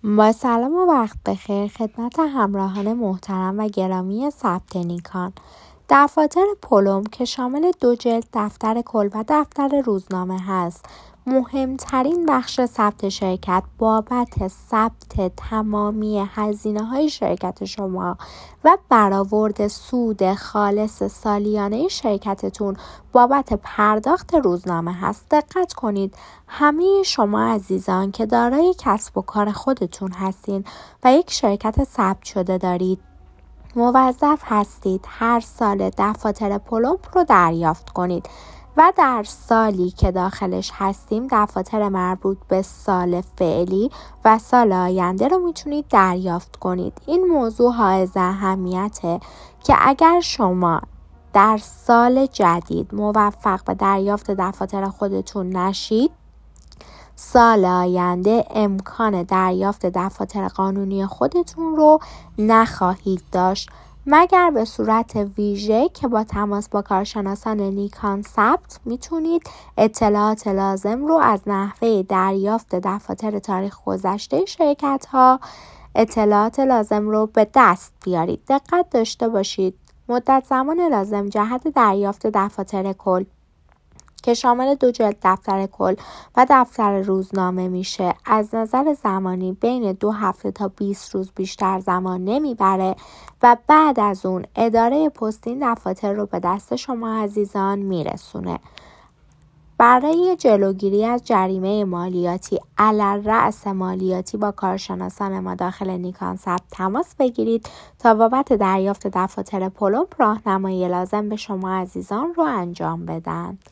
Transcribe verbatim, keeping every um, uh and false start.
با سلام و وقت بخیر خدمت همراهان محترم و گرامی ثبت نیکان. دفاتر پلم که شامل دو جلد دفتر کل و دفتر روزنامه هست، مهمترین بخش ثبت شرکت بابت ثبت تمامی هزینه‌های شرکت شما و برآورد سود خالص سالیانه شرکتتون بابت پرداخت روزنامه هست. دقت کنید، همه شما عزیزان که دارای کسب و کار خودتون هستین و یک شرکت ثبت شده دارید، موظف هستید هر سال دفاتر پلم رو دریافت کنید و در سالی که داخلش هستیم دفاتر مربوط به سال فعلی و سال آینده رو میتونید دریافت کنید. این موضوع حائز اهمیته که اگر شما در سال جدید موفق به دریافت دفاتر خودتون نشید، سال آینده امکان دریافت دفاتر قانونی خودتون رو نخواهید داشت، مگر به صورت ویژه که با تماس با کارشناسان نیکان ثبت میتونید اطلاعات لازم رو از نحوه دریافت دفاتر تاریخ گذشته شرکت ها اطلاعات لازم رو به دست بیارید. دقت داشته باشید مدت زمان لازم جهت دریافت دفاتر کل که شامل دو جلد دفتر کل و دفتر روزنامه میشه، از نظر زمانی بین دو هفته تا بیست روز بیشتر زمان نمیبره و بعد از اون اداره پستین دفاتر رو به دست شما عزیزان میرسونه. برای جلوگیری از جریمه مالیاتی علی رأس مالیاتی با کارشناسان ما داخل نیکان ثبت تماس بگیرید تا بابت دریافت دفاتر پلم راهنمایی لازم به شما عزیزان رو انجام بدن.